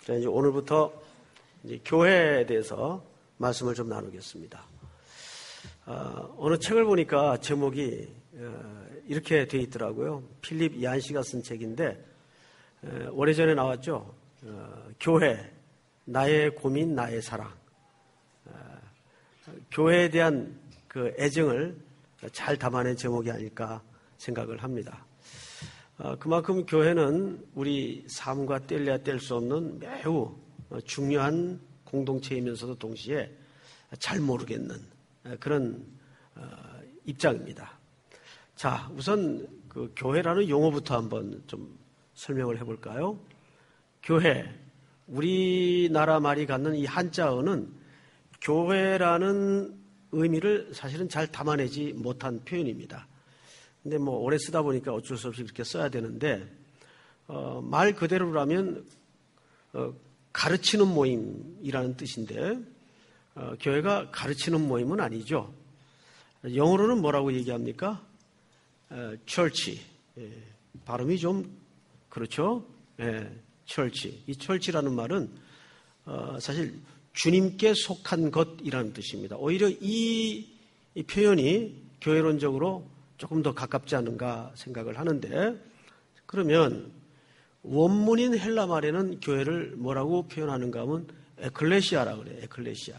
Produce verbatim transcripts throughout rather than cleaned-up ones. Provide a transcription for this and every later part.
자, 이제 오늘부터 이제 교회에 대해서 말씀을 좀 나누겠습니다. 어, 어느 책을 보니까 제목이 어, 이렇게 돼 있더라고요. 필립 얀시가 쓴 책인데 어, 오래전에 나왔죠. 어, 교회, 나의 고민, 나의 사랑. 어, 교회에 대한 그 애정을 잘 담아낸 제목이 아닐까 생각을 합니다. 어, 그만큼 교회는 우리 삶과 뗄래야 뗄 수 없는 매우 중요한 공동체이면서도 동시에 잘 모르겠는 그런 어, 입장입니다. 자, 우선 그 교회라는 용어부터 한번 좀 설명을 해볼까요? 교회, 우리나라 말이 갖는 이 한자어는 교회라는 의미를 사실은 잘 담아내지 못한 표현입니다. 근데 뭐 오래 쓰다 보니까 어쩔 수 없이 그렇게 써야 되는데 어, 말 그대로라면 어, 가르치는 모임이라는 뜻인데 어, 교회가 가르치는 모임은 아니죠. 영어로는 뭐라고 얘기합니까? 어, church. 예, 발음이 좀 그렇죠? 예, church. 이 church라는 말은 어, 사실 주님께 속한 것이라는 뜻입니다. 오히려 이, 이 표현이 교회론적으로 조금 더 가깝지 않은가 생각을 하는데, 그러면 원문인 헬라 말에는 교회를 뭐라고 표현하는가 하면 에클레시아라고 그래요. 에클레시아.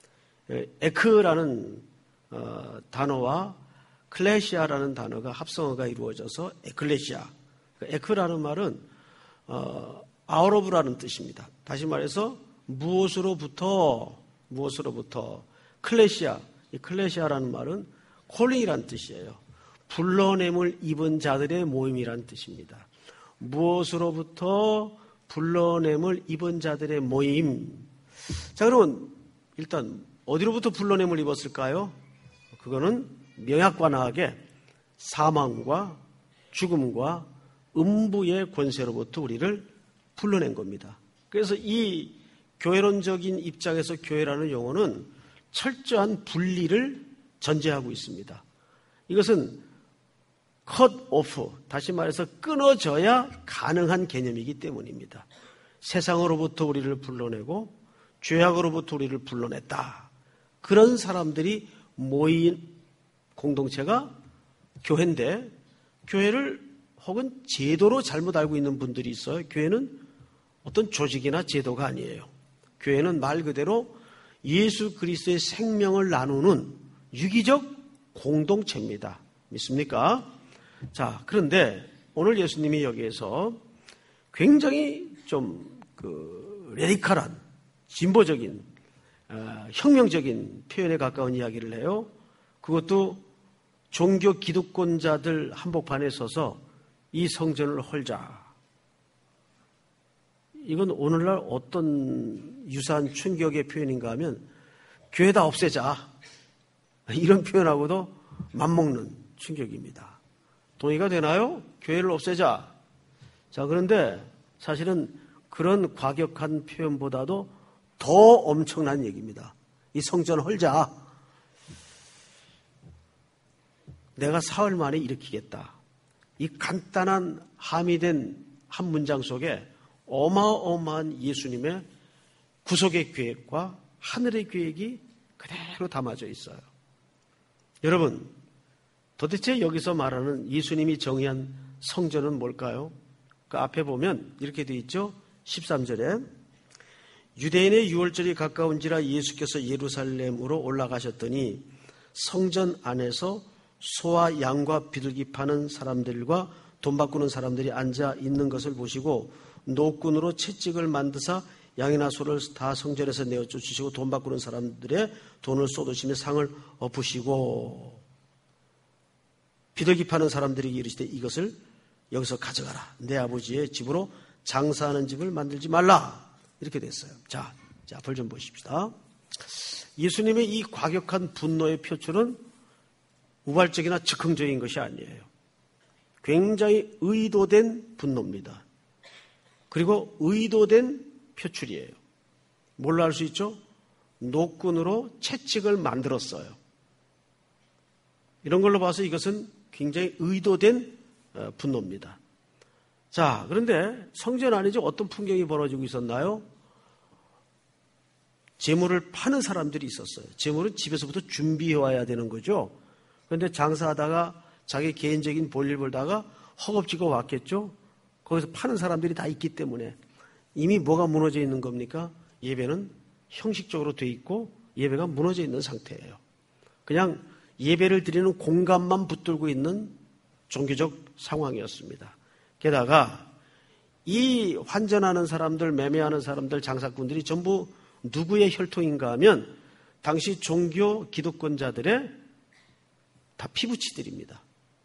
에크라는 어, 단어와 클레시아라는 단어가 합성어가 이루어져서 에클레시아. 에크라는 말은 어, 아우러브라는 뜻입니다. 다시 말해서 무엇으로부터 무엇으로부터 클레시아. 이 클레시아라는 말은 콜링이라는 뜻이에요. 불러냄을 입은 자들의 모임이란 뜻입니다. 무엇으로부터 불러냄을 입은 자들의 모임. 자, 그러면 일단 어디로부터 불러냄을 입었을까요? 그거는 명약관하게 사망과 죽음과 음부의 권세로부터 우리를 불러낸 겁니다. 그래서 이 교회론적인 입장에서 교회라는 용어는 철저한 분리를 전제하고 있습니다. 이것은 cut off, 다시 말해서 끊어져야 가능한 개념이기 때문입니다. 세상으로부터 우리를 불러내고 죄악으로부터 우리를 불러냈다. 그런 사람들이 모인 공동체가 교회인데, 교회를 혹은 제도로 잘못 알고 있는 분들이 있어요. 교회는 어떤 조직이나 제도가 아니에요. 교회는 말 그대로 예수 그리스도의 생명을 나누는 유기적 공동체입니다. 믿습니까? 자, 그런데 오늘 예수님이 여기에서 굉장히 좀 그 레디컬한 진보적인 어, 혁명적인 표현에 가까운 이야기를 해요. 그것도 종교 기득권자들 한복판에 서서 이 성전을 헐자. 이건 오늘날 어떤 유사한 충격의 표현인가 하면 교회 다 없애자. 이런 표현하고도 맞먹는 충격입니다. 동의가 되나요? 교회를 없애자. 자, 그런데 사실은 그런 과격한 표현보다도 더 엄청난 얘기입니다. 이 성전 헐자. 내가 사흘 만에 일으키겠다. 이 간단한 함의된 한 문장 속에 어마어마한 예수님의 구속의 계획과 하늘의 계획이 그대로 담아져 있어요. 여러분, 도대체 여기서 말하는 예수님이 정의한 성전은 뭘까요? 그 앞에 보면 이렇게 되어 있죠. 십삼 절에 유대인의 유월절이 가까운지라 예수께서 예루살렘으로 올라가셨더니 성전 안에서 소와 양과 비둘기 파는 사람들과 돈 바꾸는 사람들이 앉아 있는 것을 보시고 노끈으로 채찍을 만드사 양이나 소를 다 성전에서 내어 쫓으시고 돈 바꾸는 사람들의 돈을 쏟으시며 상을 엎으시고 비둘기 파는 사람들에게 이르시되 이것을 여기서 가져가라. 내 아버지의 집으로 장사하는 집을 만들지 말라. 이렇게 됐어요. 자, 자, 벌 좀 보십시다. 예수님의 이 과격한 분노의 표출은 우발적이나 즉흥적인 것이 아니에요. 굉장히 의도된 분노입니다. 그리고 의도된 표출이에요. 뭘로 알 수 있죠? 노끈으로 채찍을 만들었어요. 이런 걸로 봐서 이것은 굉장히 의도된 분노입니다. 자, 그런데 성전 안에 어떤 풍경이 벌어지고 있었나요? 재물을 파는 사람들이 있었어요. 재물은 집에서부터 준비해 와야 되는 거죠. 그런데 장사하다가 자기 개인적인 볼일 벌다가 허겁지겁 왔겠죠. 거기서 파는 사람들이 다 있기 때문에 이미 뭐가 무너져 있는 겁니까? 예배는 형식적으로 돼 있고 예배가 무너져 있는 상태예요. 그냥 예배를 드리는 공간만 붙들고 있는 종교적 상황이었습니다. 게다가 이 환전하는 사람들, 매매하는 사람들, 장사꾼들이 전부 누구의 혈통인가 하면 당시 종교 기득권자들의 다 피부치들입니다.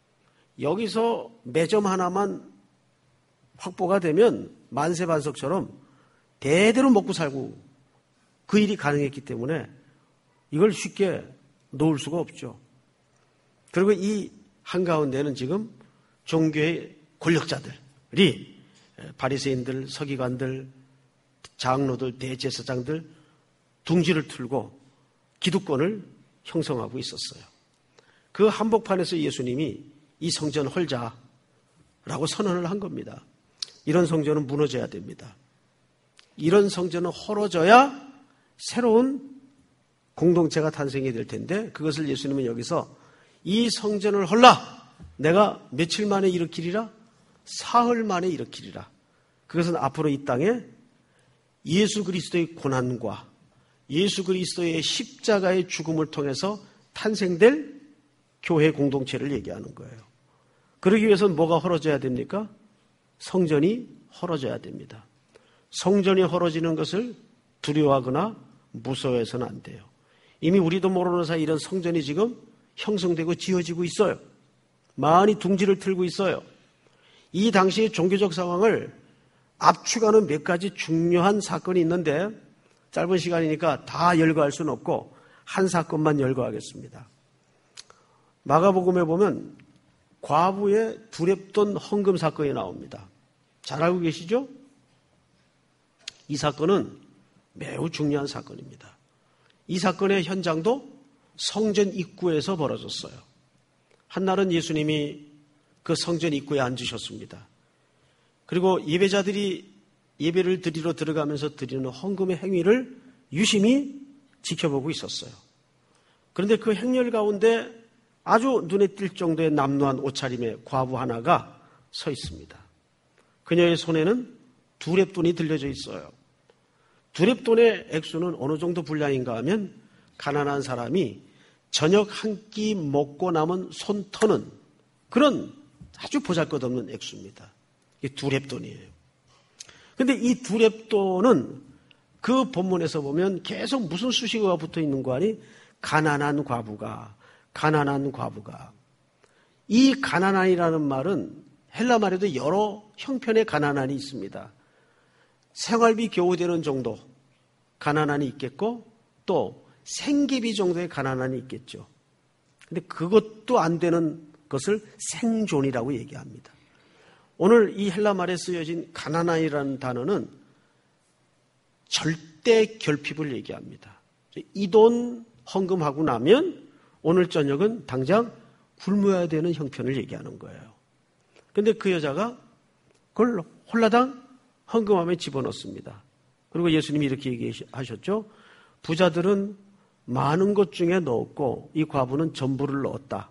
여기서 매점 하나만 확보가 되면 만세반석처럼 대대로 먹고 살고 그 일이 가능했기 때문에 이걸 쉽게 놓을 수가 없죠. 그리고 이 한가운데는 지금 종교의 권력자들이 바리새인들, 서기관들, 장로들, 대제사장들 둥지를 틀고 기득권을 형성하고 있었어요. 그 한복판에서 예수님이 이 성전 헐자라고 선언을 한 겁니다. 이런 성전은 무너져야 됩니다. 이런 성전은 헐어져야 새로운 공동체가 탄생이 될 텐데 그것을 예수님은 여기서 이 성전을 헐라 내가 며칠 만에 일으키리라? 사흘 만에 일으키리라. 그것은 앞으로 이 땅에 예수 그리스도의 고난과 예수 그리스도의 십자가의 죽음을 통해서 탄생될 교회 공동체를 얘기하는 거예요. 그러기 위해서는 뭐가 헐어져야 됩니까? 성전이 헐어져야 됩니다. 성전이 헐어지는 것을 두려워하거나 무서워해서는 안 돼요. 이미 우리도 모르는 사이 이런 성전이 지금 형성되고 지어지고 있어요. 많이 둥지를 틀고 있어요. 이 당시의 종교적 상황을 압축하는 몇 가지 중요한 사건이 있는데 짧은 시간이니까 다 열거할 수는 없고 한 사건만 열거하겠습니다. 마가복음에 보면 과부의 두렙돈 헌금 사건이 나옵니다. 잘 알고 계시죠? 이 사건은 매우 중요한 사건입니다. 이 사건의 현장도 성전 입구에서 벌어졌어요. 한날은 예수님이 그 성전 입구에 앉으셨습니다. 그리고 예배자들이 예배를 드리러 들어가면서 드리는 헌금의 행위를 유심히 지켜보고 있었어요. 그런데 그 행렬 가운데 아주 눈에 띌 정도의 남루한 옷차림의 과부 하나가 서 있습니다. 그녀의 손에는 두렙돈이 들려져 있어요. 두렙돈의 액수는 어느 정도 분량인가 하면 가난한 사람이 저녁 한 끼 먹고 남은 손 터는 그런 아주 보잘것없는 액수입니다. 이게 두렙돈이에요. 그런데 이 두렙돈은 그 본문에서 보면 계속 무슨 수식어가 붙어 있는 거 아니? 가난한 과부가, 가난한 과부가. 이 가난한이라는 말은 헬라 말에도 여러 형편의 가난한이 있습니다. 생활비 겨우 되는 정도 가난한이 있겠고 또 생계비 정도의 가난한이 있겠죠. 그런데 그것도 안 되는 것을 생존이라고 얘기합니다. 오늘 이 헬라 말에 쓰여진 가난한이라는 단어는 절대 결핍을 얘기합니다. 이 돈 헌금하고 나면 오늘 저녁은 당장 굶어야 되는 형편을 얘기하는 거예요. 그런데 그 여자가 그걸 홀라당 헌금함에 집어넣습니다. 그리고 예수님이 이렇게 얘기하셨죠. 부자들은 많은 것 중에 넣었고 이 과부는 전부를 넣었다.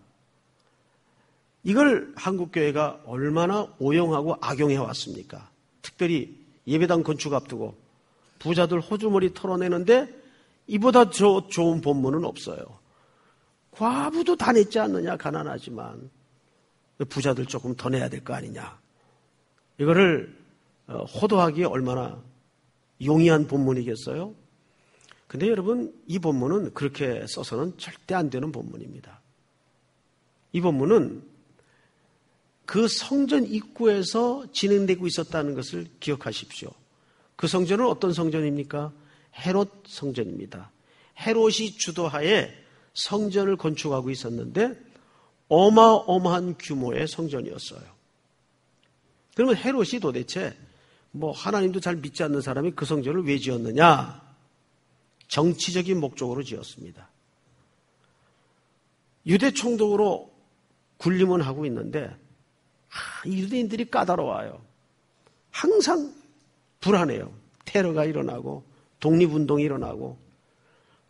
이걸 한국교회가 얼마나 오용하고 악용해 왔습니까? 특별히 예배당 건축 앞두고 부자들 호주머니 털어내는데 이보다 저 좋은 본문은 없어요. 과부도 다 냈지 않느냐, 가난하지만. 부자들 조금 더 내야 될 거 아니냐. 이거를 호도하기에 얼마나 용이한 본문이겠어요? 근데 여러분, 이 본문은 그렇게 써서는 절대 안 되는 본문입니다. 이 본문은 그 성전 입구에서 진행되고 있었다는 것을 기억하십시오. 그 성전은 어떤 성전입니까? 헤롯 성전입니다. 헤롯이 주도하에 성전을 건축하고 있었는데 어마어마한 규모의 성전이었어요. 그러면 헤롯이 도대체 뭐 하나님도 잘 믿지 않는 사람이 그 성전을 왜 지었느냐? 정치적인 목적으로 지었습니다. 유대 총독으로 군림은 하고 있는데 아, 유대인들이 까다로워요. 항상 불안해요. 테러가 일어나고 독립운동이 일어나고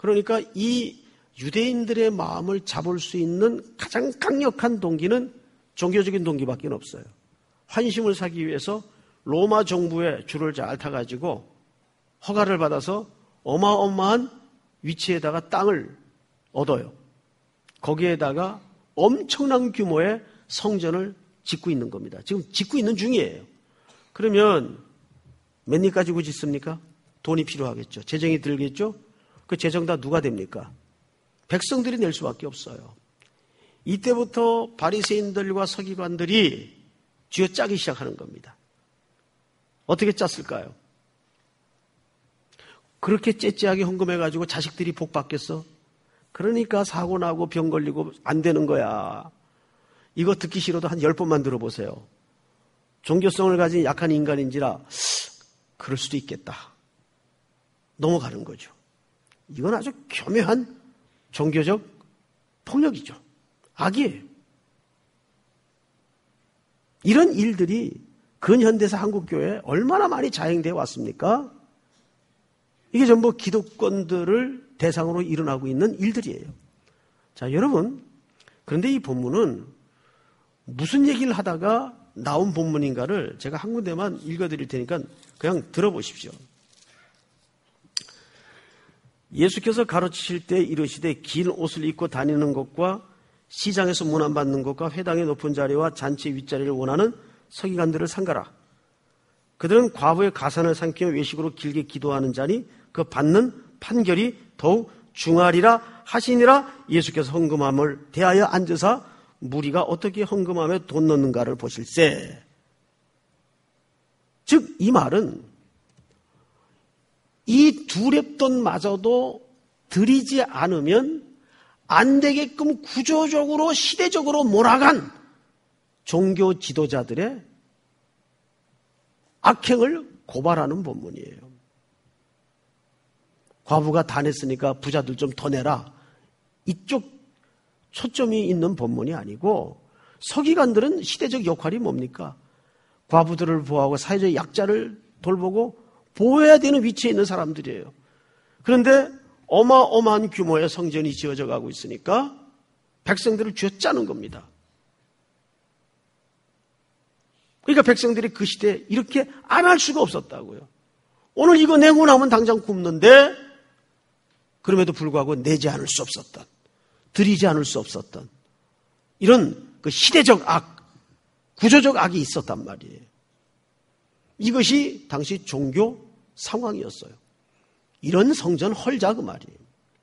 그러니까 이 유대인들의 마음을 잡을 수 있는 가장 강력한 동기는 종교적인 동기밖에 없어요. 환심을 사기 위해서 로마 정부의 줄을 잘 타가지고 허가를 받아서 어마어마한 위치에다가 땅을 얻어요. 거기에다가 엄청난 규모의 성전을 짓고 있는 겁니다. 지금 짓고 있는 중이에요. 그러면 몇 년 가지고 짓습니까? 돈이 필요하겠죠. 재정이 들겠죠. 그 재정 다 누가 됩니까? 백성들이 낼 수밖에 없어요. 이때부터 바리새인들과 서기관들이 쥐어짜기 시작하는 겁니다. 어떻게 짰을까요? 그렇게 째째하게 헌금해가지고 자식들이 복 받겠어? 그러니까 사고 나고 병 걸리고 안 되는 거야. 이거 듣기 싫어도 한 열 번만 들어보세요. 종교성을 가진 약한 인간인지라 그럴 수도 있겠다. 넘어가는 거죠. 이건 아주 교묘한 종교적 폭력이죠. 악이에요. 이런 일들이 근현대사 한국교회에 얼마나 많이 자행되어 왔습니까? 이게 전부 기독권들을 대상으로 일어나고 있는 일들이에요. 자, 여러분, 그런데 이 본문은 무슨 얘기를 하다가 나온 본문인가를 제가 한 군데만 읽어드릴 테니까 그냥 들어보십시오. 예수께서 가르치실 때 이르시되 긴 옷을 입고 다니는 것과 시장에서 문안받는 것과 회당의 높은 자리와 잔치 윗자리를 원하는 서기관들을 삼가라. 그들은 과부의 가산을 삼키며 외식으로 길게 기도하는 자니 그 받는 판결이 더욱 중하리라 하시니라. 예수께서 헌금함을 대하여 앉으사 무리가 어떻게 헌금함에 돈 넣는가를 보실세. 즉 이 말은 이 두 랩돈마저도 드리지 않으면 안 되게끔 구조적으로 시대적으로 몰아간 종교 지도자들의 악행을 고발하는 본문이에요. 과부가 다 냈으니까 부자들 좀 더 내라. 이쪽 초점이 있는 본문이 아니고 서기관들은 시대적 역할이 뭡니까? 과부들을 보호하고 사회적 약자를 돌보고 보호해야 되는 위치에 있는 사람들이에요. 그런데 어마어마한 규모의 성전이 지어져 가고 있으니까 백성들을 쥐어짜는 겁니다. 그러니까 백성들이 그 시대에 이렇게 안 할 수가 없었다고요. 오늘 이거 내고 나면 당장 굶는데 그럼에도 불구하고 내지 않을 수 없었던, 드리지 않을 수 없었던 이런 그 시대적 악, 구조적 악이 있었단 말이에요. 이것이 당시 종교 상황이었어요. 이런 성전 헐자 그 말이에요.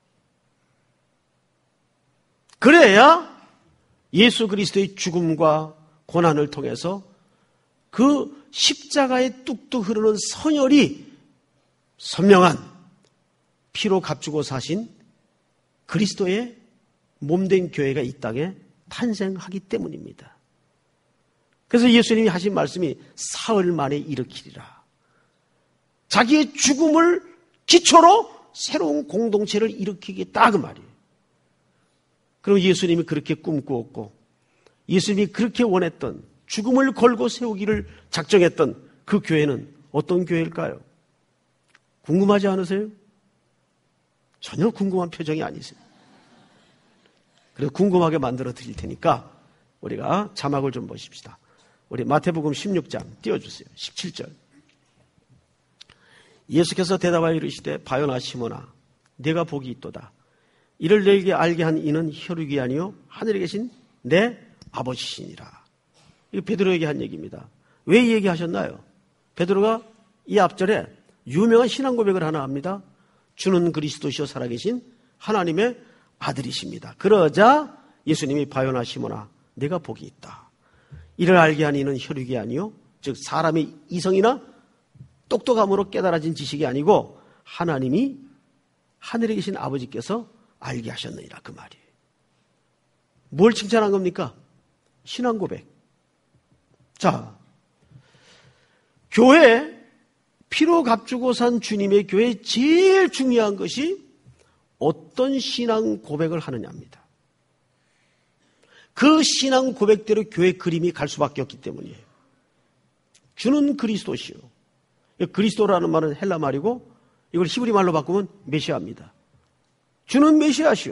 그래야 예수 그리스도의 죽음과 고난을 통해서 그 십자가에 뚝뚝 흐르는 선혈이 선명한 피로 값주고 사신 그리스도의 몸된 교회가 이 땅에 탄생하기 때문입니다. 그래서 예수님이 하신 말씀이 사흘 만에 일으키리라. 자기의 죽음을 기초로 새로운 공동체를 일으키겠다 그 말이에요. 그럼 예수님이 그렇게 꿈꾸었고 예수님이 그렇게 원했던 죽음을 걸고 세우기를 작정했던 그 교회는 어떤 교회일까요? 궁금하지 않으세요? 전혀 궁금한 표정이 아니세요. 그래서 궁금하게 만들어 드릴 테니까 우리가 자막을 좀 보십시다. 우리 마태복음 십육 장 띄워주세요. 십칠 절. 예수께서 대답하여 이르시되 바요나 시몬아 네가 복이 있도다. 이를 너에게 알게 한 이는 혈육이 아니요 하늘에 계신 내 아버지시니라. 이거 베드로에게 한 얘기입니다. 왜 이 얘기 하셨나요? 베드로가 이 앞절에 유명한 신앙 고백을 하나 합니다. 주는 그리스도시요 살아계신 하나님의 아들이십니다. 그러자 예수님이 바요나 시몬아 네가 복이 있다. 이를 알게 한 이는 혈육이 아니요 즉 사람의 이성이나 똑똑함으로 깨달아진 지식이 아니고 하나님이 하늘에 계신 아버지께서 알게 하셨느니라 그 말이에요. 뭘 칭찬한 겁니까? 신앙 고백. 자, 교회 피로 값주고 산 주님의 교회에 제일 중요한 것이 어떤 신앙 고백을 하느냐입니다. 그 신앙 고백대로 교회 그림이 갈 수밖에 없기 때문이에요. 주는 그리스도시요. 그리스도라는 말은 헬라 말이고 이걸 히브리 말로 바꾸면 메시아입니다. 주는 메시아시오.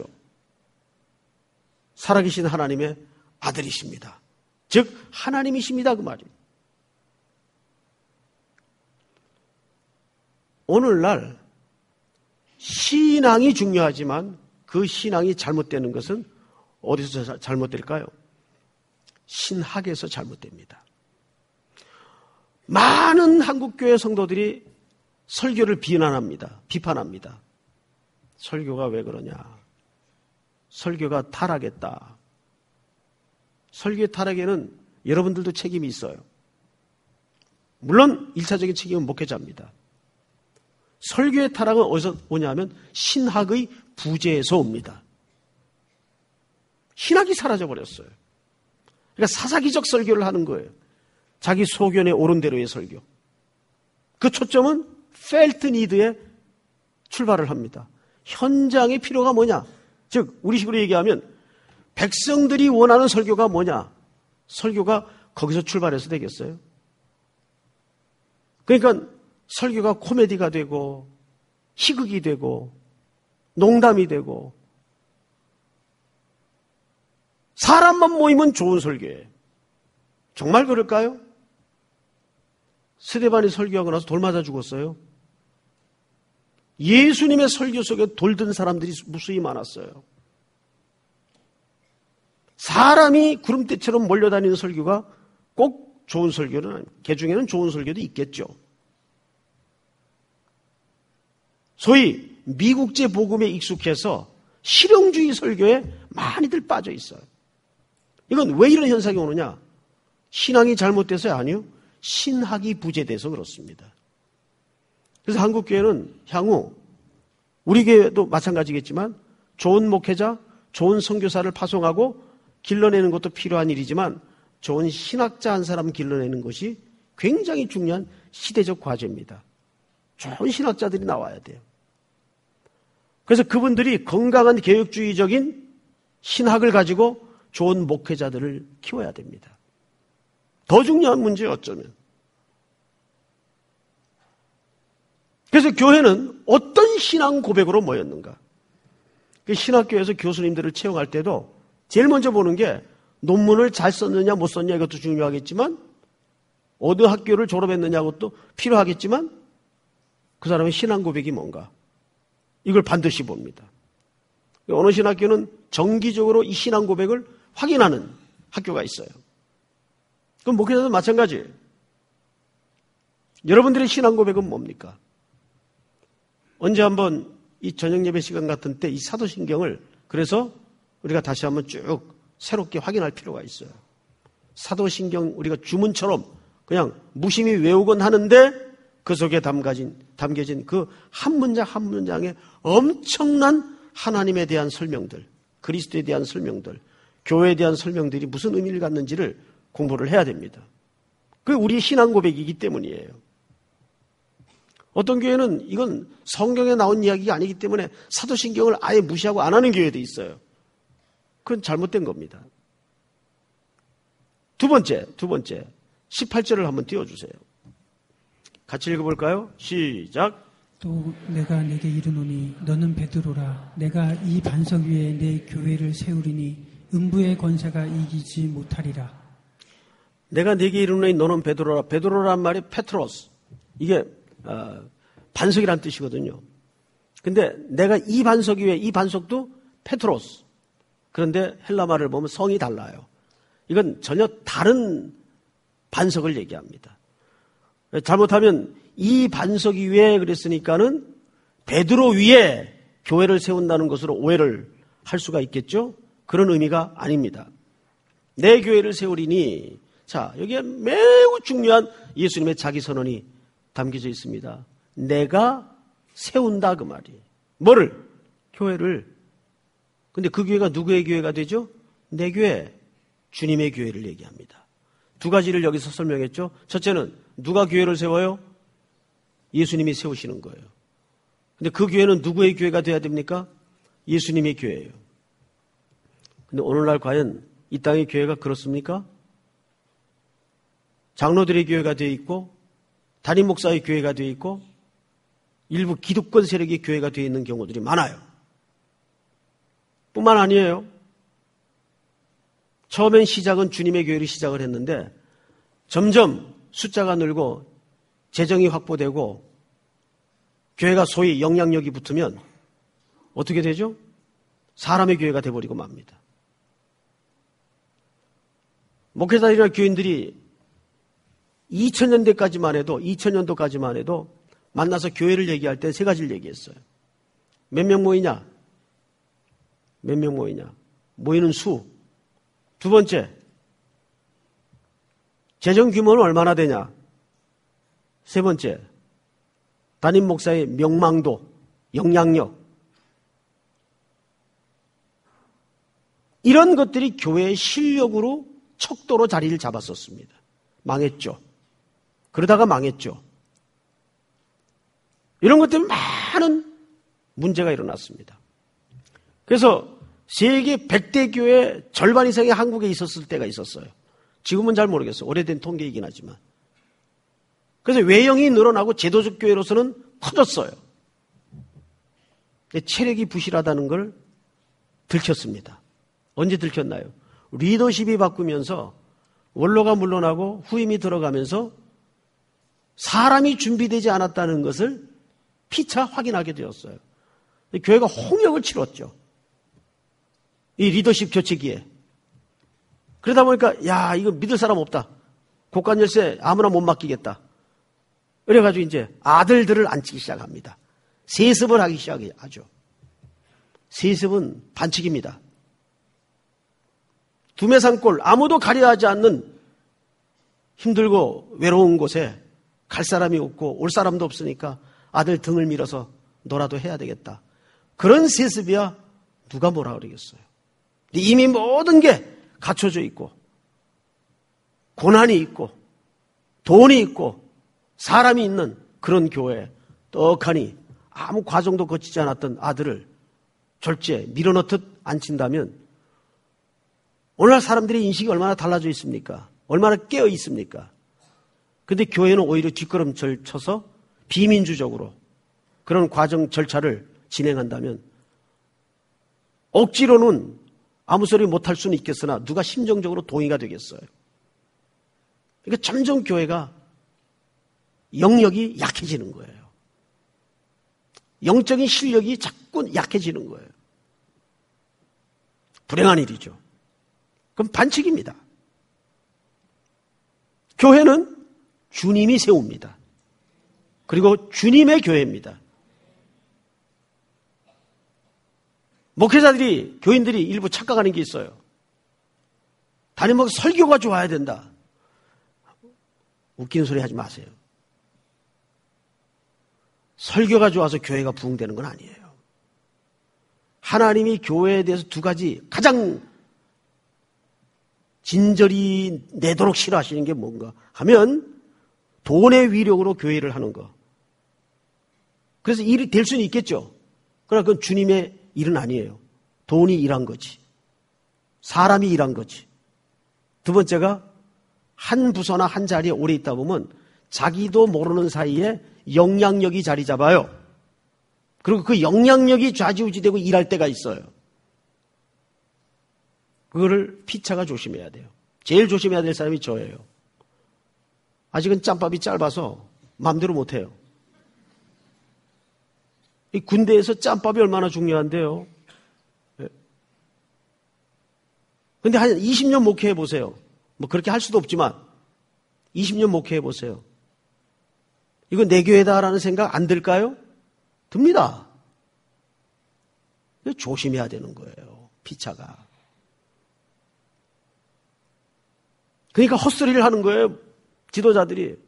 살아계신 하나님의 아들이십니다. 즉 하나님이십니다. 그 말이에요. 오늘날 신앙이 중요하지만 그 신앙이 잘못되는 것은 어디서 잘못될까요? 신학에서 잘못됩니다. 많은 한국교회 성도들이 설교를 비난합니다. 비판합니다. 설교가 왜 그러냐? 설교가 타락했다. 설교의 타락에는 여러분들도 책임이 있어요. 물론 일차적인 책임은 목회자입니다. 설교의 타락은 어디서 오냐면 신학의 부재에서 옵니다. 신학이 사라져버렸어요. 그러니까 사사기적 설교를 하는 거예요. 자기 소견에 옳은 대로의 설교. 그 초점은 felt need에 출발을 합니다. 현장의 필요가 뭐냐? 즉 우리식으로 얘기하면 백성들이 원하는 설교가 뭐냐? 설교가 거기서 출발해서 되겠어요? 그러니까 설교가 코미디가 되고 희극이 되고 농담이 되고 사람만 모이면 좋은 설교예요. 정말 그럴까요? 스데반이 설교하고 나서 돌 맞아 죽었어요. 예수님의 설교 속에 돌든 사람들이 무수히 많았어요. 사람이 구름대처럼 몰려다니는 설교가 꼭 좋은 설교는 아닙니다. 그 중에는 좋은 설교도 있겠죠. 소위 미국제 복음에 익숙해서 실용주의 설교에 많이들 빠져 있어요. 이건 왜 이런 현상이 오느냐? 신앙이 잘못돼서요? 아니요. 신학이 부재돼서 그렇습니다. 그래서 한국교회는 향후 우리 교회도 마찬가지겠지만 좋은 목회자, 좋은 선교사를 파송하고 길러내는 것도 필요한 일이지만 좋은 신학자 한 사람 길러내는 것이 굉장히 중요한 시대적 과제입니다. 좋은 신학자들이 나와야 돼요. 그래서 그분들이 건강한 개혁주의적인 신학을 가지고 좋은 목회자들을 키워야 됩니다. 더 중요한 문제예요, 어쩌면. 그래서 교회는 어떤 신앙 고백으로 모였는가? 그 신학교에서 교수님들을 채용할 때도 제일 먼저 보는 게 논문을 잘 썼느냐 못 썼느냐 이것도 중요하겠지만 어느 학교를 졸업했느냐 것도 필요하겠지만 그 사람의 신앙 고백이 뭔가 이걸 반드시 봅니다. 어느 신학교는 정기적으로 이 신앙 고백을 확인하는 학교가 있어요. 그럼 목회자도 마찬가지예요. 여러분들의 신앙 고백은 뭡니까? 언제 한번 이 저녁 예배 시간 같은 때 이 사도신경을 그래서 우리가 다시 한번 쭉 새롭게 확인할 필요가 있어요. 사도신경 우리가 주문처럼 그냥 무심히 외우곤 하는데 그 속에 담겨진, 담겨진 그 한 문장 한 문장에 엄청난 하나님에 대한 설명들, 그리스도에 대한 설명들, 교회에 대한 설명들이 무슨 의미를 갖는지를 공부를 해야 됩니다. 그게 우리의 신앙 고백이기 때문이에요. 어떤 교회는 이건 성경에 나온 이야기가 아니기 때문에 사도신경을 아예 무시하고 안 하는 교회도 있어요. 그건 잘못된 겁니다. 두 번째, 두 번째. 십팔 절을 한번 띄워주세요. 같이 읽어볼까요? 시작. 또 내가 내게 이르노니 너는 베드로라. 내가 이 반석 위에 내 교회를 세우리니 음부의 권세가 이기지 못하리라. 내가 내게 이르노니 너는 베드로라. 베드로란 말이 페트로스. 이게 어, 반석이란 뜻이거든요. 근데 내가 이 반석 위에 이 반석도 페트로스. 그런데 헬라말을 보면 성이 달라요. 이건 전혀 다른 반석을 얘기합니다. 잘못하면 이 반석 위에 그랬으니까는 베드로 위에 교회를 세운다는 것으로 오해를 할 수가 있겠죠? 그런 의미가 아닙니다. 내 교회를 세우리니, 자, 여기에 매우 중요한 예수님의 자기 선언이 담겨져 있습니다. 내가 세운다 그 말이에요. 뭐를? 교회를. 근데 그 교회가 누구의 교회가 되죠? 내 교회, 주님의 교회를 얘기합니다. 두 가지를 여기서 설명했죠. 첫째는 누가 교회를 세워요? 예수님이 세우시는 거예요. 근데 그 교회는 누구의 교회가 돼야 됩니까? 예수님의 교회예요. 근데 오늘날 과연 이 땅의 교회가 그렇습니까? 장로들의 교회가 되어 있고 담임 목사의 교회가 되어 있고 일부 기득권 세력의 교회가 되어 있는 경우들이 많아요. 뿐만 아니에요. 처음엔 시작은 주님의 교회를 시작을 했는데 점점 숫자가 늘고 재정이 확보되고 교회가 소위 영향력이 붙으면 어떻게 되죠? 사람의 교회가 돼버리고 맙니다. 목회자들이나 교인들이 이천 년대까지만 해도 이천 년도까지만 해도 만나서 교회를 얘기할 때 세 가지를 얘기했어요. 몇 명 모이냐? 몇 명 모이냐? 모이는 수. 두 번째, 재정 규모는 얼마나 되냐? 세 번째, 담임 목사의 명망도, 영향력. 이런 것들이 교회의 실력으로 척도로 자리를 잡았었습니다. 망했죠. 그러다가 망했죠. 이런 것 때문에 많은 문제가 일어났습니다. 그래서 세계 백 대 교회 절반 이상이 한국에 있었을 때가 있었어요. 지금은 잘 모르겠어요. 오래된 통계이긴 하지만. 그래서 외형이 늘어나고 제도적 교회로서는 커졌어요. 근데 체력이 부실하다는 걸 들켰습니다. 언제 들켰나요? 리더십이 바꾸면서 원로가 물러나고 후임이 들어가면서 사람이 준비되지 않았다는 것을 피차 확인하게 되었어요. 교회가 홍역을 치렀죠. 이 리더십 교체기에. 그러다 보니까 야 이거 믿을 사람 없다. 곳간 열쇠 아무나 못 맡기겠다. 그래가지고 이제 아들들을 앉히기 시작합니다. 세습을 하기 시작하죠. 세습은 반칙입니다. 두매산골 아무도 가려하지 않는 힘들고 외로운 곳에 갈 사람이 없고 올 사람도 없으니까 아들 등을 밀어서 너라도 해야 되겠다. 그런 세습이야 누가 뭐라 그러겠어요. 이미 모든 게 갖춰져 있고 고난이 있고 돈이 있고 사람이 있는 그런 교회에 떡하니 아무 과정도 거치지 않았던 아들을 절제 밀어넣듯 앉힌다면 오늘날 사람들의 인식이 얼마나 달라져 있습니까? 얼마나 깨어 있습니까? 근데 교회는 오히려 뒷걸음질 쳐서 비민주적으로 그런 과정 절차를 진행한다면 억지로는 아무 소리 못할 수는 있겠으나 누가 심정적으로 동의가 되겠어요. 그러니까 점점 교회가 영역이 약해지는 거예요. 영적인 실력이 자꾸 약해지는 거예요. 불행한 일이죠. 그럼 반칙입니다. 교회는 주님이 세웁니다. 그리고 주님의 교회입니다. 목회자들이, 교인들이 일부 착각하는 게 있어요. 담임 목사 설교가 좋아야 된다. 웃기는 소리 하지 마세요. 설교가 좋아서 교회가 부흥되는 건 아니에요. 하나님이 교회에 대해서 두 가지 가장 진절이 내도록 싫어하시는 게 뭔가 하면 돈의 위력으로 교회를 하는 거. 그래서 일이 될 수는 있겠죠. 그러나 그건 주님의 일은 아니에요. 돈이 일한 거지. 사람이 일한 거지. 두 번째가 한 부서나 한 자리에 오래 있다 보면 자기도 모르는 사이에 영향력이 자리 잡아요. 그리고 그 영향력이 좌지우지되고 일할 때가 있어요. 그거를 피차가 조심해야 돼요. 제일 조심해야 될 사람이 저예요. 아직은 짬밥이 짧아서 마음대로 못해요. 이 군대에서 짬밥이 얼마나 중요한데요. 그런데 한 이십 년 목회해 보세요. 뭐 그렇게 할 수도 없지만 이십 년 목회해 보세요. 이거 내 교회다라는 생각 안 들까요? 듭니다. 조심해야 되는 거예요. 피차가. 그러니까 헛소리를 하는 거예요. 지도자들이.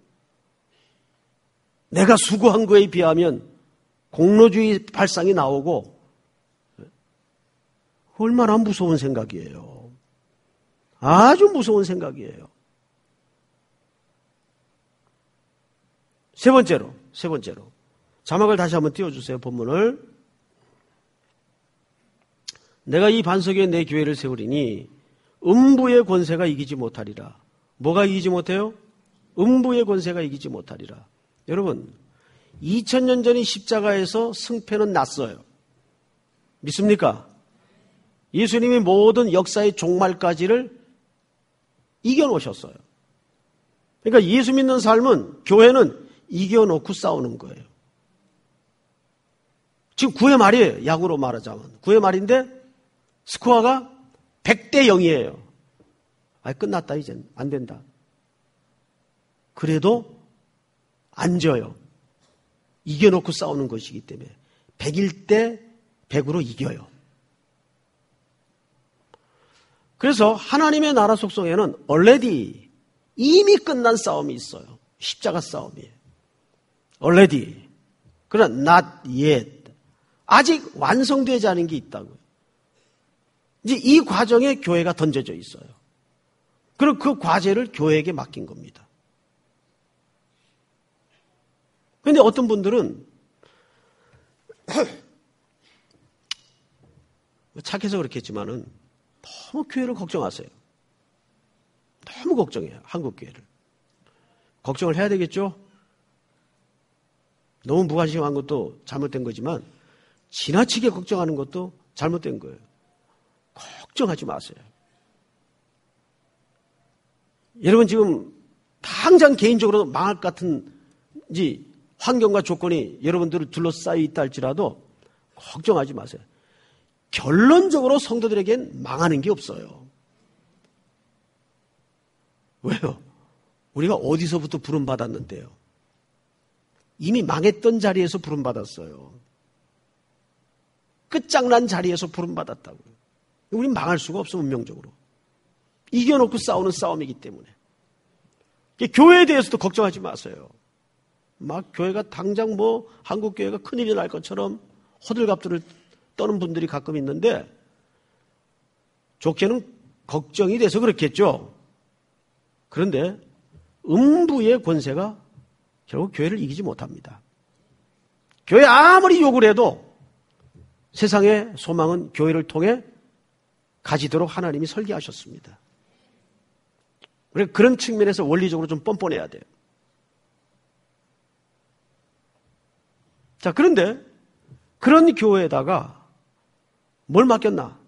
내가 수고한 거에 비하면 공로주의 발상이 나오고 얼마나 무서운 생각이에요. 아주 무서운 생각이에요. 세 번째로, 세 번째로. 자막을 다시 한번 띄워주세요. 본문을. 내가 이 반석 위에 내 교회를 세우리니 음부의 권세가 이기지 못하리라. 뭐가 이기지 못해요? 음부의 권세가 이기지 못하리라. 여러분, 이천 년 전의 십자가에서 승패는 났어요. 믿습니까? 예수님이 모든 역사의 종말까지를 이겨놓으셨어요. 그러니까 예수 믿는 삶은, 교회는 이겨놓고 싸우는 거예요. 지금 구회 말이에요. 야구로 말하자면. 구회 말인데 스코어가 백 대 영이에요. 아, 끝났다 이젠. 안 된다. 그래도 안 져요. 이겨놓고 싸우는 것이기 때문에 백일 대 백으로 이겨요. 그래서 하나님의 나라 속성에는 already 이미 끝난 싸움이 있어요. 십자가 싸움이에요. already. 그러나 not yet. 아직 완성되지 않은 게 있다고요. 이제 이 과정에 교회가 던져져 있어요. 그리고 그 과제를 교회에게 맡긴 겁니다. 그런데 어떤 분들은 착해서 그렇겠지만은 너무 교회를 걱정하세요. 너무 걱정해요. 한국 교회를. 걱정을 해야 되겠죠? 너무 무관심한 것도 잘못된 거지만 지나치게 걱정하는 것도 잘못된 거예요. 걱정하지 마세요. 여러분 지금 당장 개인적으로 망할 것 같은 이제 환경과 조건이 여러분들을 둘러싸여 있다 할지라도 걱정하지 마세요. 결론적으로 성도들에겐 망하는 게 없어요. 왜요? 우리가 어디서부터 부름받았는데요? 이미 망했던 자리에서 부름받았어요. 끝장난 자리에서 부름받았다고요. 우린 망할 수가 없어, 운명적으로. 이겨놓고 싸우는 싸움이기 때문에. 교회에 대해서도 걱정하지 마세요. 막 교회가 당장 뭐 한국 교회가 큰일이 날 것처럼 호들갑들을 떠는 분들이 가끔 있는데 좋게는 걱정이 돼서 그렇겠죠. 그런데 음부의 권세가 결국 교회를 이기지 못합니다. 교회 아무리 욕을 해도 세상의 소망은 교회를 통해 가지도록 하나님이 설계하셨습니다. 그런 측면에서 원리적으로 좀 뻔뻔해야 돼요. 자, 그런데 그런 교회에다가 뭘 맡겼나?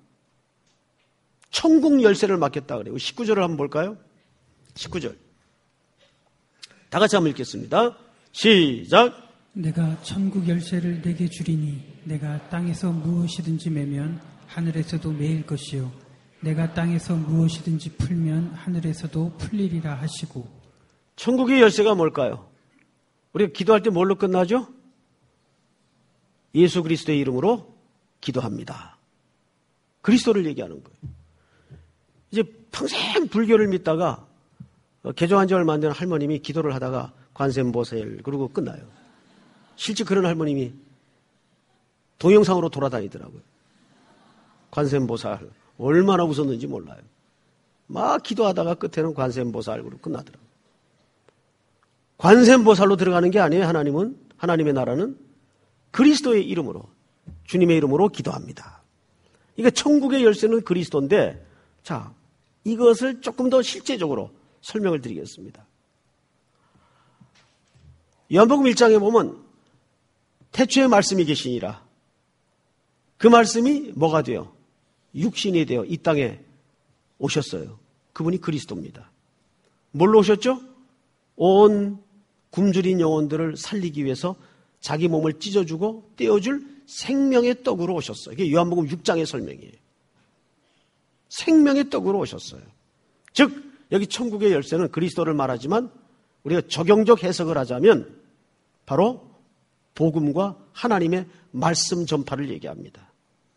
천국 열쇠를 맡겼다 그래요. 십구 절을 한번 볼까요? 십구 절. 다 같이 한번 읽겠습니다. 시작. 내가 천국 열쇠를 내게 주리니 내가 땅에서 무엇이든지 매면 하늘에서도 매일 것이요 내가 땅에서 무엇이든지 풀면 하늘에서도 풀리리라 하시고. 천국의 열쇠가 뭘까요? 우리가 기도할 때 뭘로 끝나죠? 예수 그리스도의 이름으로 기도합니다. 그리스도를 얘기하는 거예요. 이제 평생 불교를 믿다가 개종한 지 얼마 안 된 할머님이 기도를 하다가 관세음보살 그러고 끝나요. 실제 그런 할머님이 동영상으로 돌아다니더라고요. 관세음보살 얼마나 웃었는지 몰라요. 막 기도하다가 끝에는 관세음보살 그러고 끝나더라고요. 관세음보살로 들어가는 게 아니에요. 하나님은, 하나님의 나라는 그리스도의 이름으로, 주님의 이름으로 기도합니다. 그러니까 천국의 열쇠는 그리스도인데, 자, 이것을 조금 더 실제적으로 설명을 드리겠습니다. 요한복음 일 장에 보면 태초에 말씀이 계시니라. 그 말씀이 뭐가 돼요? 육신이 되어 이 땅에 오셨어요. 그분이 그리스도입니다. 뭘로 오셨죠? 온 굶주린 영혼들을 살리기 위해서 자기 몸을 찢어주고 떼어줄 생명의 떡으로 오셨어요. 이게 요한복음 육 장의 설명이에요. 생명의 떡으로 오셨어요. 즉 여기 천국의 열쇠는 그리스도를 말하지만 우리가 적용적 해석을 하자면 바로 복음과 하나님의 말씀 전파를 얘기합니다.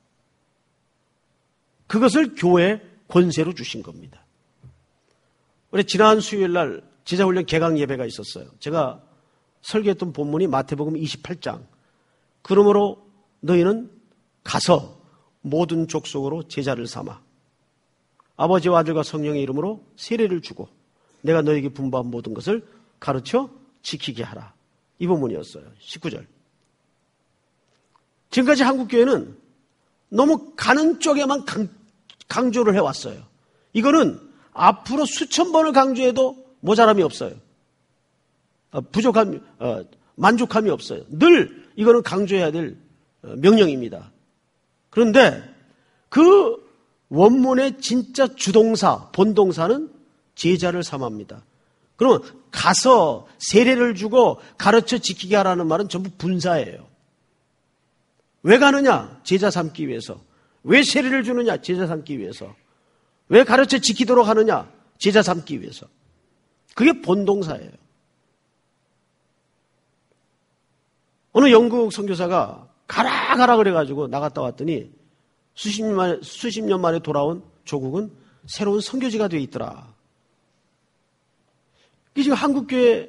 그것을 교회에 권세로 주신 겁니다. 우리 지난 수요일 날 제자훈련 개강 예배가 있었어요. 제가 설교했던 본문이 마태복음 이십팔 장. 그러므로 너희는 가서 모든 족속으로 제자를 삼아 아버지와 아들과 성령의 이름으로 세례를 주고 내가 너에게 분부한 모든 것을 가르쳐 지키게 하라. 이 본문이었어요. 십구 절. 지금까지 한국교회는 너무 가는 쪽에만 강, 강조를 해왔어요. 이거는 앞으로 수천 번을 강조해도 모자람이 없어요. 어, 부족함, 어, 만족함이 없어요. 늘 이거는 강조해야 될 명령입니다. 그런데 그 원문의 진짜 주동사, 본동사는 제자를 삼합니다. 그러면 가서 세례를 주고 가르쳐 지키게 하라는 말은 전부 분사예요. 왜 가느냐? 제자 삼기 위해서. 왜 세례를 주느냐? 제자 삼기 위해서. 왜 가르쳐 지키도록 하느냐? 제자 삼기 위해서. 그게 본동사예요. 어느 영국 선교사가 가라 가라 그래가지고 나갔다 왔더니 수십 년 만에, 수십 년 만에 돌아온 조국은 새로운 선교지가 되어 있더라. 이게 지금 한국교회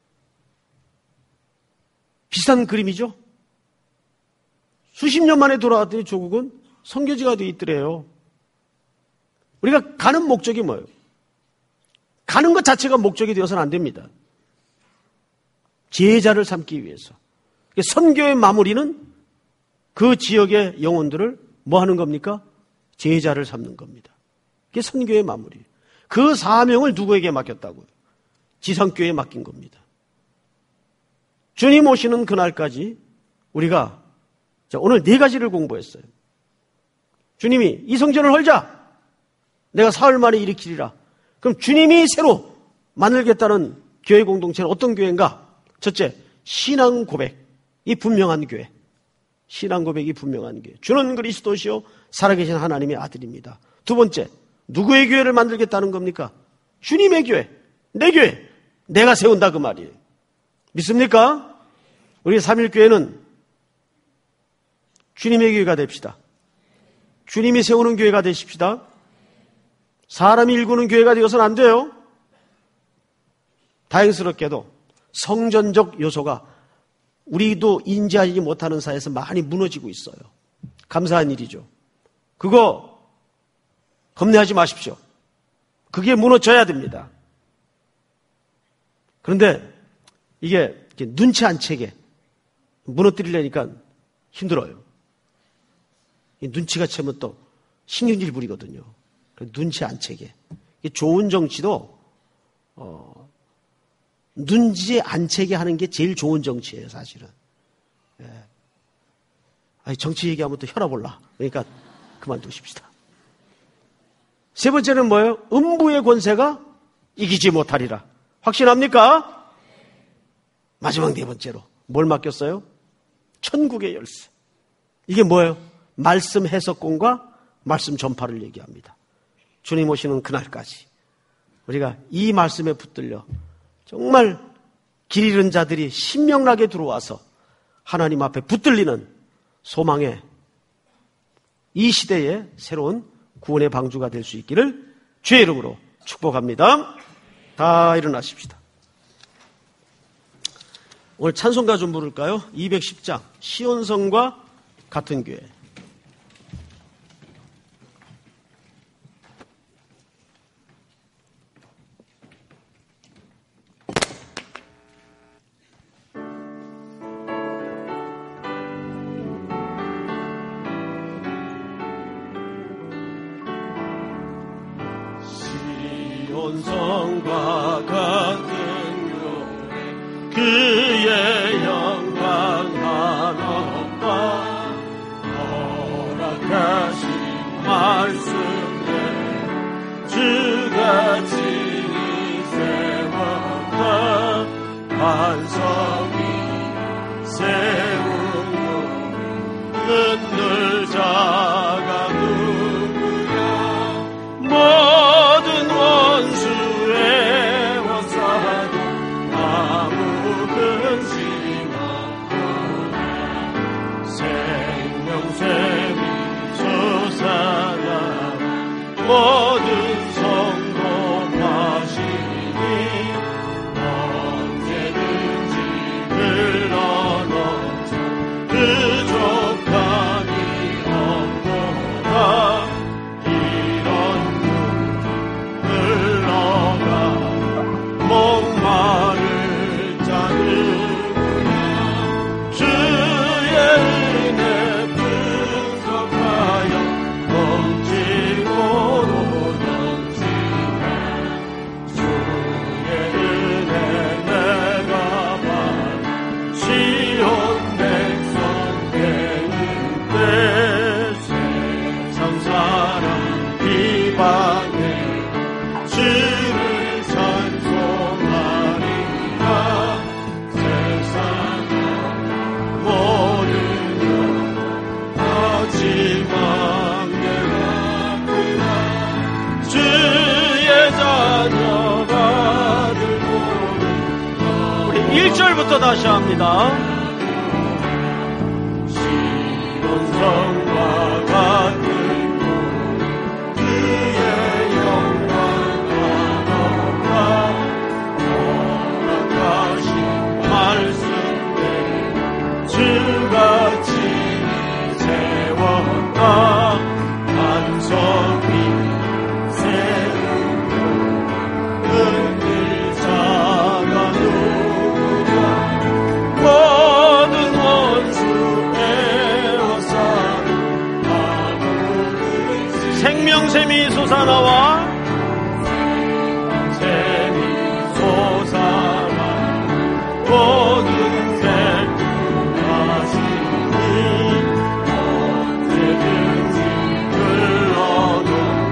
비슷한 그림이죠? 수십 년 만에 돌아왔더니 조국은 선교지가 되어 있더래요. 우리가 가는 목적이 뭐예요? 가는 것 자체가 목적이 되어서는 안 됩니다. 제자를 삼기 위해서. 선교의 마무리는 그 지역의 영혼들을 뭐 하는 겁니까? 제자를 삼는 겁니다. 그게 선교의 마무리. 그 사명을 누구에게 맡겼다고요? 지성교회에 맡긴 겁니다. 주님 오시는 그날까지 우리가 자, 오늘 네 가지를 공부했어요. 주님이 이 성전을 헐자. 내가 사흘 만에 일으키리라. 그럼 주님이 새로 만들겠다는 교회 공동체는 어떤 교회인가? 첫째, 신앙 고백이 분명한 교회. 신앙 고백이 분명한 교회. 주는 그리스도시요 살아계신 하나님의 아들입니다. 두 번째, 누구의 교회를 만들겠다는 겁니까? 주님의 교회, 내 교회, 내가 세운다 그 말이에요. 믿습니까? 우리 삼일교회는 주님의 교회가 됩시다. 주님이 세우는 교회가 되십시다. 사람이 일구는 교회가 되어서는 안 돼요. 다행스럽게도 성전적 요소가 우리도 인지하지 못하는 사이에서 많이 무너지고 있어요. 감사한 일이죠. 그거 겁내하지 마십시오. 그게 무너져야 됩니다. 그런데 이게 눈치 안 채게 무너뜨리려니까 힘들어요. 눈치가 채면 또 신경질 부리거든요. 눈치 안 채게. 좋은 정치도 어, 눈치 안 채게 하는 게 제일 좋은 정치예요, 사실은. 예. 아니, 정치 얘기하면 또 혈압 올라. 그러니까 그만두십시다. 세 번째는 뭐예요? 음부의 권세가 이기지 못하리라. 확신합니까? 마지막 네 번째로 뭘 맡겼어요? 천국의 열쇠. 이게 뭐예요? 말씀 해석권과 말씀 전파를 얘기합니다. 주님 오시는 그날까지 우리가 이 말씀에 붙들려 정말 길 잃은 자들이 신명나게 들어와서 하나님 앞에 붙들리는 소망의 이 시대의 새로운 구원의 방주가 될 수 있기를 주의 이름으로 축복합니다. 다 일어나십시다. 오늘 찬송가 좀 부를까요? 이백십 장 시온성과 같은 교회. 시온성과 같은 교회 그의 영광 한없과 허락하신 말씀에 주가 친히 세웠다 반석이 세우고 눈물 자가 누구냐 모든 원수의 원사도 아무 그 절부터 다시 합니다. 시온성과 같은 그의 영광과 허락하신 말씀대로 주같이 세웠다. 반석 위 세우고 은밀자가 누구냐. 모든 원수 에워싸는 아무도 생명샘이 솟아나와 샘이 솟아나 모든 샘하시니 언제든지 불러도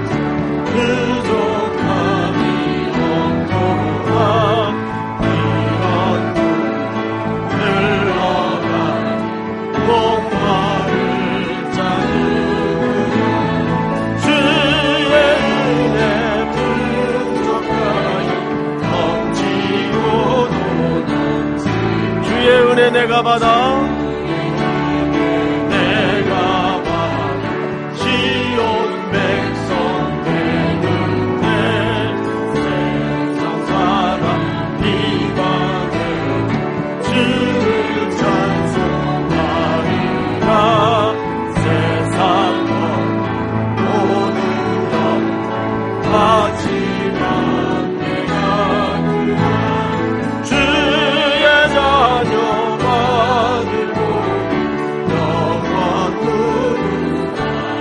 부족함이 없도다. 이런 흘러가 목마를 짜누구나. 주의 은혜 풍족하여 넘치고도 넘치. 주의 은혜 내가 받아 내가 받아 시온 백성 되는데 세상 사람 비방에 주를 찬송하리라. 세상 것 모든 것 하지만 내가 그냥 주의 자녀가 되고 영원 누구나.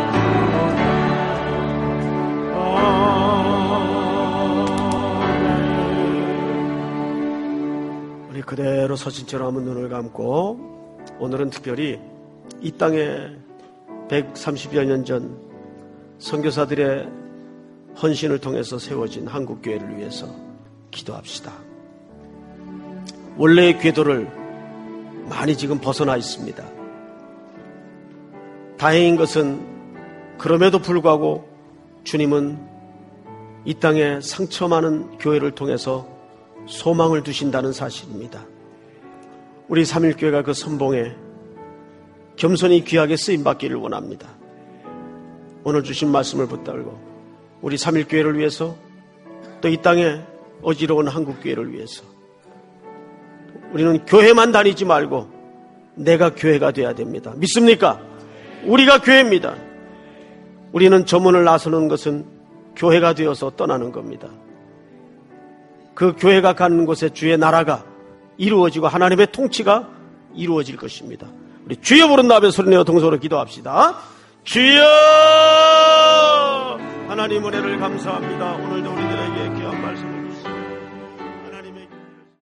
아멘. 우리 그대로 서신 채로 한번 눈을 감고 오늘은 특별히 이 땅에 백삼십여 년 전 선교사들의 헌신을 통해서 세워진 한국교회를 위해서 기도합시다. 원래의 궤도를 많이 지금 벗어나 있습니다. 다행인 것은 그럼에도 불구하고 주님은 이 땅에 상처 많은 교회를 통해서 소망을 두신다는 사실입니다. 우리 삼일교회가 그 선봉에 겸손히 귀하게 쓰임받기를 원합니다. 오늘 주신 말씀을 붙들고 우리 삼일교회를 위해서 또 이 땅에 어지러운 한국교회를 위해서 우리는 교회만 다니지 말고 내가 교회가 돼야 됩니다. 믿습니까? 우리가 교회입니다. 우리는 저문을 나서는 것은 교회가 되어서 떠나는 겁니다. 그 교회가 가는 곳에 주의 나라가 이루어지고 하나님의 통치가 이루어질 것입니다. 우리 주여 부른다 하며 소리내어 동서로 기도합시다. 주여! 하나님 은혜를 감사합니다. 오늘도 우리